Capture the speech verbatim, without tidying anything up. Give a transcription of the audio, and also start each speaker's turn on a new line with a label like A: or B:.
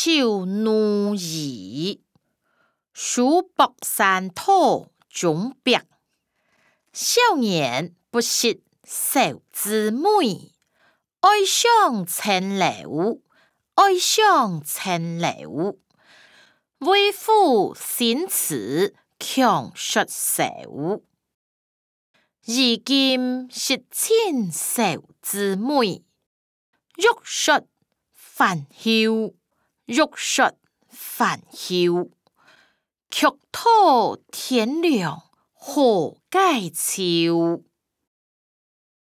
A: 秋怒夷，蜀博山土中别。少年不识少之美，爱上青楼，爱上青楼。为赋新词强说愁，如今识亲少之美。欲说还休，欲说还休。却道天凉好解愁。